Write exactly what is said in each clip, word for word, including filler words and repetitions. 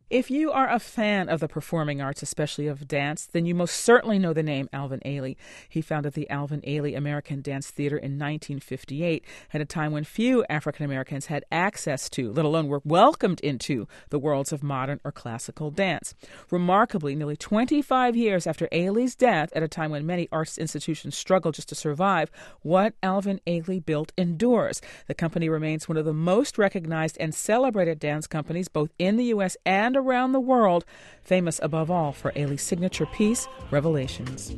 If you are a fan of the performing arts, especially of dance, then you most certainly know the name Alvin Ailey. He founded the Alvin Ailey American Dance Theater in nineteen fifty-eight, at a time when few African Americans had access to, let alone were welcomed into, the worlds of modern or classical dance. Remarkably, nearly twenty-five years after Ailey's death, at a time when many arts institutions struggle just to survive, what Alvin Ailey built endures. The company remains one of the most recognized and celebrated dance companies both in the U S and around the world, famous above all for Ailey's signature piece, Revelations.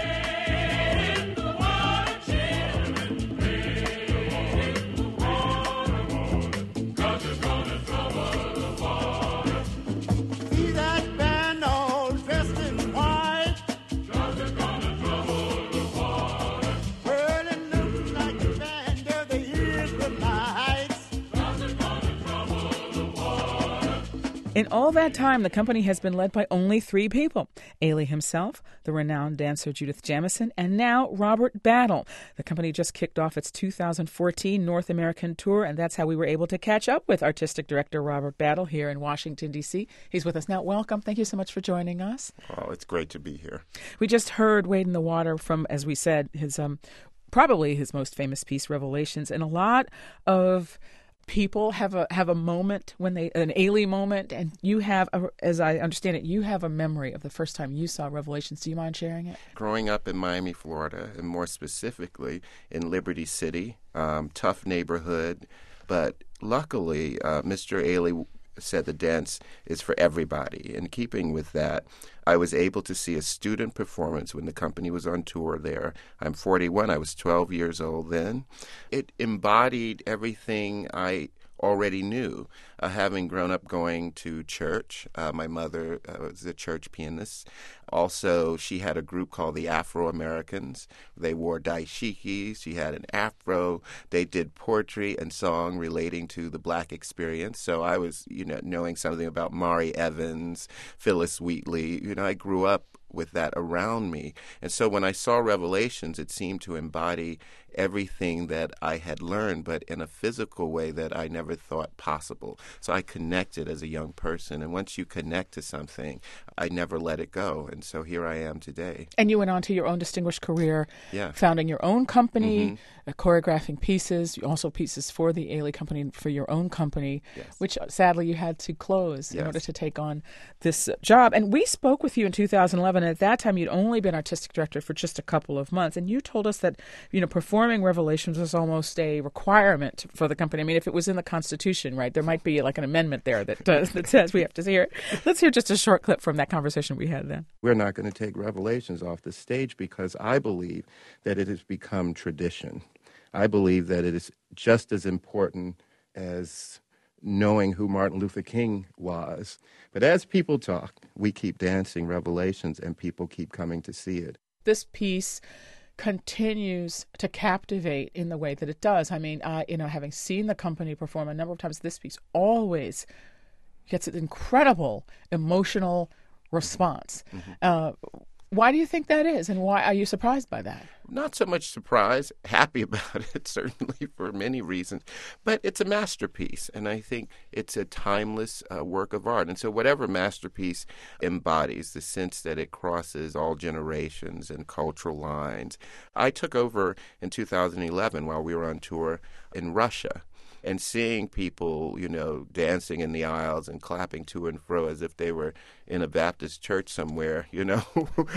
In all that time, the company has been led by only three people: Ailey himself, the renowned dancer Judith Jamison, and now Robert Battle. The company just kicked off its two thousand fourteen North American tour, and that's how we were able to catch up with artistic director Robert Battle here in Washington, D C. He's with us now. Welcome. Thank you so much for joining us. Oh, it's great to be here. We just heard Wade in the Water from, as we said, his um, probably his most famous piece, Revelations, and a lot of people have a have a moment when they an Ailey moment, and you have, a, as I understand it, you have a memory of the first time you saw Revelations. Do you mind sharing it? Growing up in Miami, Florida, and more specifically in Liberty City, um, tough neighborhood, but luckily uh, Mister Ailey said the dance is for everybody. In keeping with that, I was able to see a student performance when the company was on tour there. I'm forty-one. I was twelve years old then. It embodied everything I already knew, uh, having grown up going to church. Uh, my mother uh, was a church pianist. Also, she had a group called the Afro-Americans. They wore dashikis. She had an afro. They did poetry and song relating to the Black experience. So I was, you know, knowing something about Mari Evans, Phyllis Wheatley. You know, I grew up with that around me. And so when I saw Revelations, it seemed to embody everything that I had learned, but in a physical way that I never thought possible. So I connected as a young person. And once you connect to something, I never let it go. And so here I am today. And you went on to your own distinguished career, yeah. founding your own company, mm-hmm. uh, choreographing pieces, also pieces for the Ailey Company, for your own company, yes. which uh, sadly you had to close yes. in order to take on this uh, job. And we spoke with you in two thousand eleven. At that time, you'd only been artistic director for just a couple of months. And you told us that, you know, performing Revelations was almost a requirement for the company. I mean, if it was in the Constitution, right, there might be like an amendment there that does, that says we have to hear it. Let's hear just a short clip from that conversation we had then. We're not going to take Revelations off the stage because I believe that it has become tradition. I believe that it is just as important as knowing who Martin Luther King was. But as people talk, we keep dancing Revelations and people keep coming to see it. This piece continues to captivate in the way that it does. I mean, I, you know, having seen the company perform a number of times, this piece always gets an incredible emotional response. Mm-hmm. Uh, why do you think that is, and why are you surprised by that? Not so much surprised, happy about it, certainly for many reasons. But it's a masterpiece, and I think it's a timeless uh, work of art. And so whatever masterpiece embodies the sense that it crosses all generations and cultural lines. I took over in two thousand eleven while we were on tour in Russia. And seeing people, you know, dancing in the aisles and clapping to and fro as if they were in a Baptist church somewhere, you know,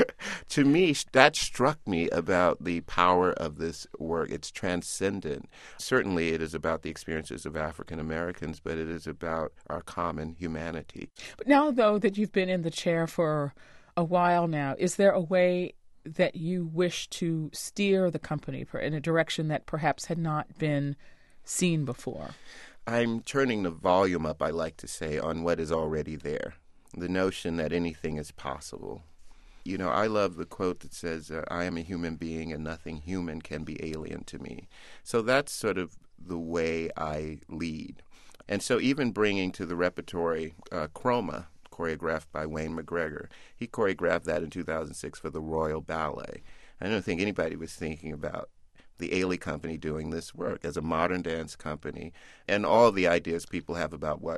to me, that struck me about the power of this work. It's transcendent. Certainly it is about the experiences of African Americans, but it is about our common humanity. But now, though, that you've been in the chair for a while now, is there a way that you wish to steer the company in a direction that perhaps had not been seen before? I'm turning the volume up, I like to say, on what is already there. The notion that anything is possible. You know, I love the quote that says, uh, I am a human being and nothing human can be alien to me. So that's sort of the way I lead. And so even bringing to the repertory uh, Chroma, choreographed by Wayne McGregor, he choreographed that in two thousand six for the Royal Ballet. I don't think anybody was thinking about the Ailey Company doing this work as a modern dance company, and all the ideas people have about what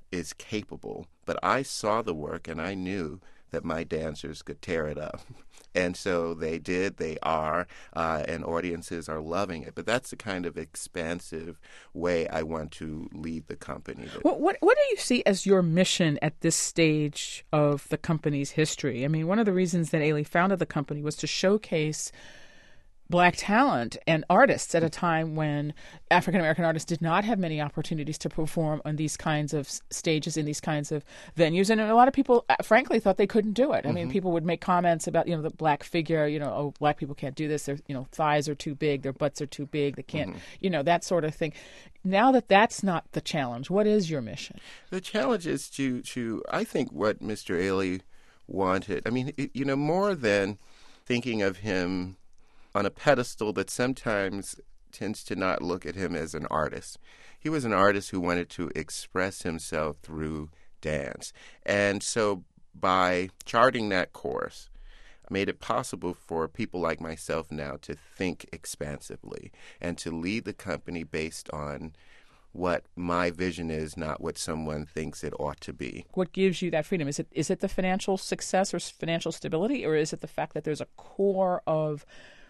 is capable. But I saw the work and I knew that my dancers could tear it up. And so they did, they are, uh, and audiences are loving it. But that's the kind of expansive way I want to lead the company. What, what, what do you see as your mission at this stage of the company's history? I mean, one of the reasons that Ailey founded the company was to showcase Black talent and artists at a time when African-American artists did not have many opportunities to perform on these kinds of stages, in these kinds of venues. And a lot of people, frankly, thought they couldn't do it. I mm-hmm. mean, people would make comments about, you know, the Black figure, you know, oh, Black people can't do this. Their, you know, thighs are too big. Their butts are too big. They can't, mm-hmm. you know, that sort of thing. Now that that's not the challenge, what is your mission? The challenge is to, to I think what Mister Ailey wanted, I mean, it, you know, more than thinking of him on a pedestal that sometimes tends to not look at him as an artist. He was an artist who wanted to express himself through dance. And so by charting that course, made it possible for people like myself now to think expansively and to lead the company based on what my vision is, not what someone thinks it ought to be. What gives you that freedom? Is it is it the financial success or financial stability, or is it the fact that there's a core of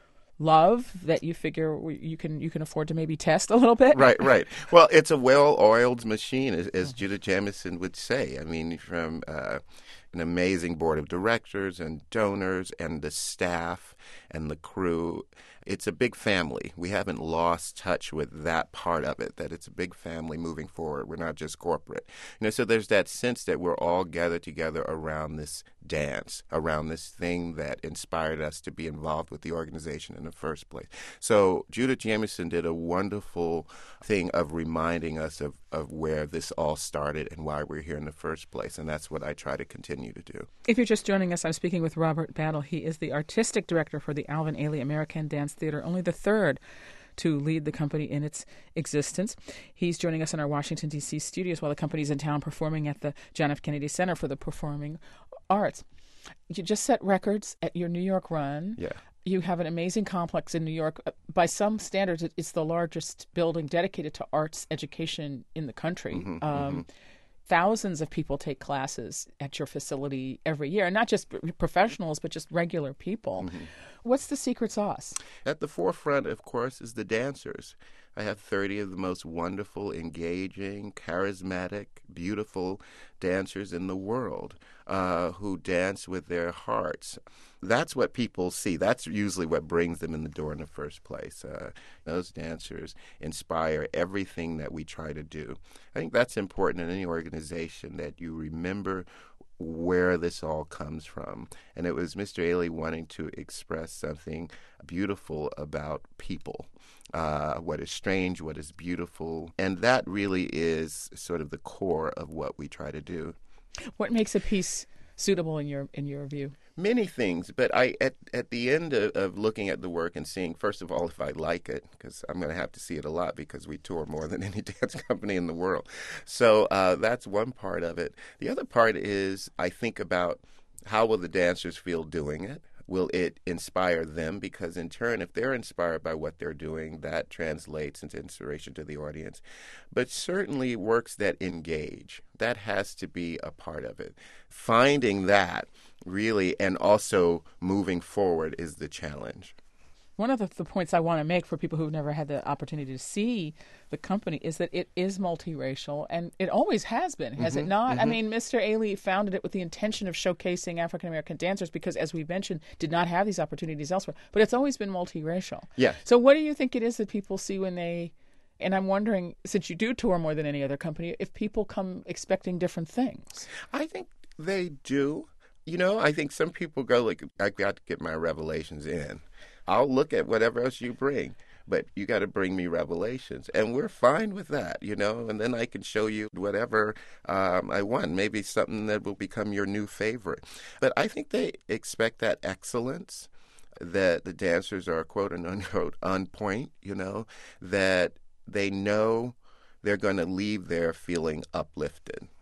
love that you figure you can you can afford to maybe test a little bit? Right, right. Well, it's a well-oiled machine, as, as Judith Jamison would say. I mean, from uh, an amazing board of directors and donors and the staff and the crew. It's a big family. We haven't lost touch with that part of it, that it's a big family moving forward. We're not just corporate. You know, so there's that sense that we're all gathered together around this dance, around this thing that inspired us to be involved with the organization in the first place. So Judith Jamison did a wonderful thing of reminding us of, of where this all started and why we're here in the first place, and that's what I try to continue to do. If you're just joining us, I'm speaking with Robert Battle. He is the artistic director for the Alvin Ailey American Dance Theater, only the third to lead the company in its existence. He's joining us in our Washington, D C studios while the company's in town performing at the John F. Kennedy Center for the Performing Arts. You just set records at your New York run. Yeah. You have an amazing complex in New York. By some standards, it's the largest building dedicated to arts education in the country. Mm-hmm, um, mm-hmm. Thousands of people take classes at your facility every year, and not just professionals, but just regular people. Mm-hmm. What's the secret sauce? At the forefront, of course, is the dancers. I have thirty of the most wonderful, engaging, charismatic, beautiful dancers in the world uh, who dance with their hearts. That's what people see. That's usually what brings them in the door in the first place. Uh, those dancers inspire everything that we try to do. I think that's important in any organization, that you remember where this all comes from. And it was Mister Ailey wanting to express something beautiful about people. Uh, what is strange, what is beautiful. And that really is sort of the core of what we try to do. What makes a piece suitable in your in your view? Many things, but I at, at the end of, of looking at the work and seeing, first of all, if I like it, because I'm going to have to see it a lot because we tour more than any dance company in the world. So uh, that's one part of it. The other part is I think about how will the dancers feel doing it? Will it inspire them? Because in turn, if they're inspired by what they're doing, that translates into inspiration to the audience. But certainly works that engage. That has to be a part of it. Finding that really, and also moving forward, is the challenge. One of the, the points I want to make for people who've never had the opportunity to see the company is that it is multiracial, and it always has been, has mm-hmm, it not? Mm-hmm. I mean, Mister Ailey founded it with the intention of showcasing African-American dancers because, as we mentioned, did not have these opportunities elsewhere. But it's always been multiracial. Yeah. So what do you think it is that people see when they, and I'm wondering, since you do tour more than any other company, if people come expecting different things? I think they do. You know, I think some people go like, I got to get my revelations in. I'll look at whatever else you bring, but you got to bring me revelations. And we're fine with that, you know, and then I can show you whatever um, I want, maybe something that will become your new favorite. But I think they expect that excellence, that the dancers are, quote and unquote, on point, you know, that they know they're going to leave there feeling uplifted,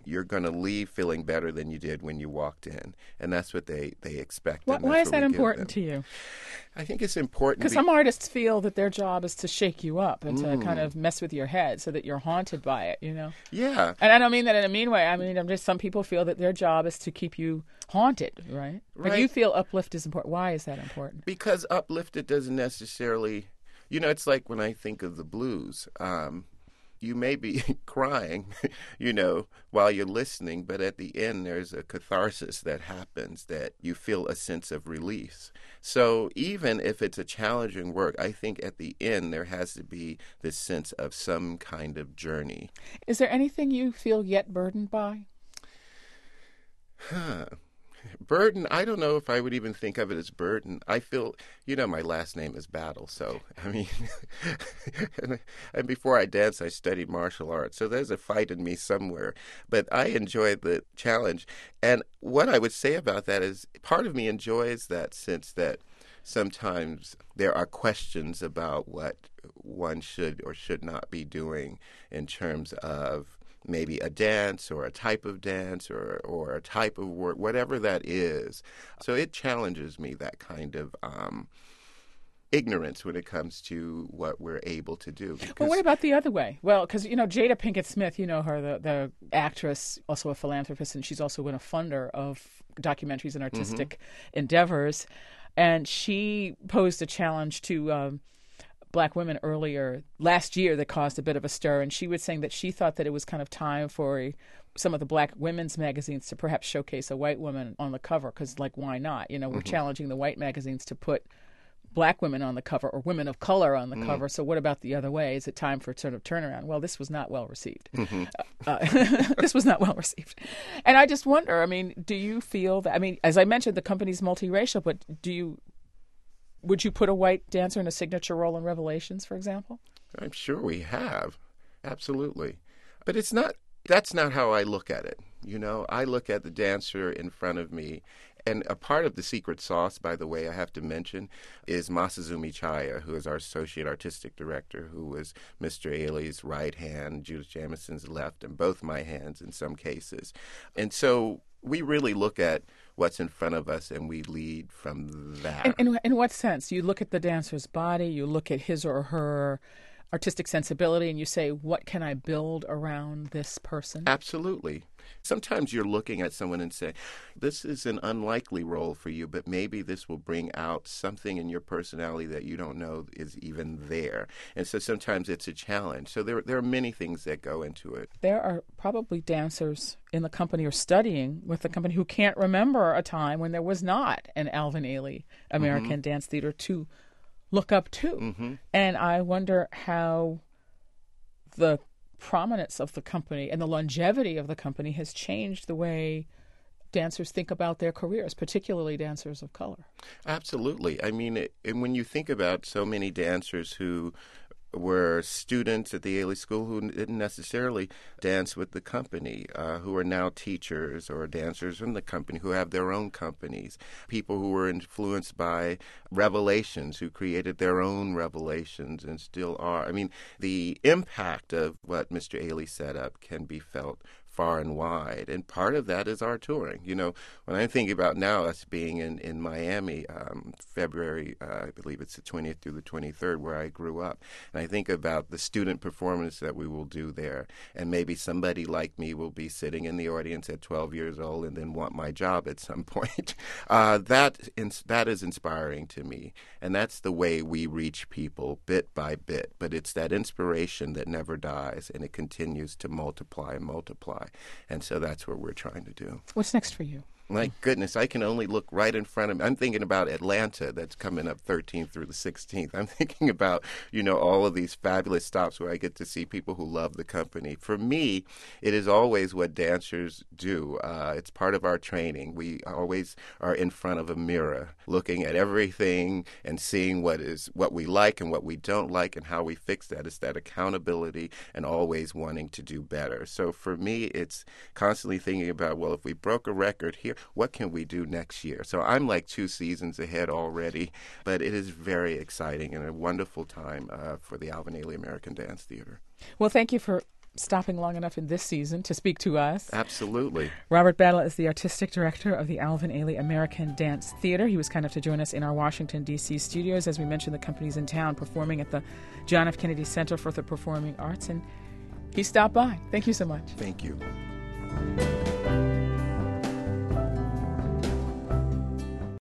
you're going to leave feeling better than you did when you walked in. And that's what they, they expect. Why, why is that important to you? I think it's important because be- some artists feel that their job is to shake you up and mm. to kind of mess with your head so that you're haunted by it, you know? Yeah. And I don't mean that in a mean way. I mean, I'm just some people feel that their job is to keep you haunted, right? Right. But you feel uplift is important. Why is that important? Because uplifted doesn't necessarily, you know, it's like when I think of the blues. Um, You may be crying, you know, while you're listening, but at the end there's a catharsis that happens that you feel a sense of release. So even if it's a challenging work, I think at the end there has to be this sense of some kind of journey. Is there anything you feel yet burdened by? Huh. Burden, I don't know if I would even think of it as burden. I feel, you know, my last name is Battle, so, I mean, and, and before I danced, I studied martial arts, so there's a fight in me somewhere. But I enjoyed the challenge. And what I would say about that is part of me enjoys that sense that sometimes there are questions about what one should or should not be doing in terms of maybe a dance or a type of dance or, or a type of work, whatever that is. So it challenges me, that kind of um, ignorance when it comes to what we're able to do. Well, what about the other way? Well, because, you know, Jada Pinkett Smith, you know her, the, the actress, also a philanthropist, and she's also been a funder of documentaries and artistic mm-hmm. endeavors. And she posed a challenge to um, Black women earlier last year that caused a bit of a stir, and she was saying that she thought that it was kind of time for a, some of the Black women's magazines to perhaps showcase a white woman on the cover, because, like, why not? You know, we're mm-hmm. challenging the white magazines to put Black women on the cover or women of color on the mm. cover. So what about the other way? Is it time for sort of turnaround? Well, this was not well received. Mm-hmm. Uh, this was not well received. And I just wonder, I mean, do you feel that, I mean, as I mentioned, the company's multiracial, but do you, would you put a white dancer in a signature role in Revelations, for example? I'm sure we have. Absolutely. But it's not, that's not how I look at it. You know, I look at the dancer in front of me. And a part of the secret sauce, by the way, I have to mention, is Masazumi Chaya, who is our associate artistic director, who was Mister Ailey's right hand, Judith Jamison's left, and both my hands in some cases. And so we really look at what's in front of us and we lead from that. In, in, in what sense? You look at the dancer's body, you look at his or her artistic sensibility, and you say, what can I build around this person? Absolutely. Sometimes you're looking at someone and say, this is an unlikely role for you, but maybe this will bring out something in your personality that you don't know is even there. And so sometimes it's a challenge. So there, there are many things that go into it. There are probably dancers in the company or studying with the company who can't remember a time when there was not an Alvin Ailey American mm-hmm. Dance Theater to look up to. Mm-hmm. And I wonder how the prominence of the company and the longevity of the company has changed the way dancers think about their careers, particularly dancers of color. Absolutely. I mean, it, and when you think about so many dancers who were students at the Ailey School who didn't necessarily dance with the company, uh, who are now teachers or dancers in the company who have their own companies, people who were influenced by Revelations, who created their own Revelations and still are. I mean, the impact of what Mister Ailey set up can be felt far and wide. And part of that is our touring. You know, when I'm thinking about now us being in, in Miami, um, February, uh, I believe it's the twentieth through the twenty-third, where I grew up. And I think about the student performance that we will do there. And maybe somebody like me will be sitting in the audience at twelve years old and then want my job at some point. Uh, that, ins- that is inspiring to me. And that's the way we reach people bit by bit. But it's that inspiration that never dies, and it continues to multiply and multiply. And so that's what we're trying to do. What's next for you? My goodness, I can only look right in front of me. I'm thinking about Atlanta that's coming up thirteenth through the sixteenth. I'm thinking about, you know, all of these fabulous stops where I get to see people who love the company. For me, it is always what dancers do. Uh, it's part of our training. We always are in front of a mirror looking at everything and seeing what is what we like and what we don't like and how we fix that. It's that accountability and always wanting to do better. So for me, it's constantly thinking about, well, if we broke a record here, what can we do next year? So I'm like two seasons ahead already, but it is very exciting and a wonderful time uh, for the Alvin Ailey American Dance Theater. Well, thank you for stopping long enough in this season to speak to us. Absolutely. Robert Battle is the artistic director of the Alvin Ailey American Dance Theater. He was kind enough to join us in our Washington, D C studios. As we mentioned, the company's in town performing at the John F. Kennedy Center for the Performing Arts, and he stopped by. Thank you so much. Thank you.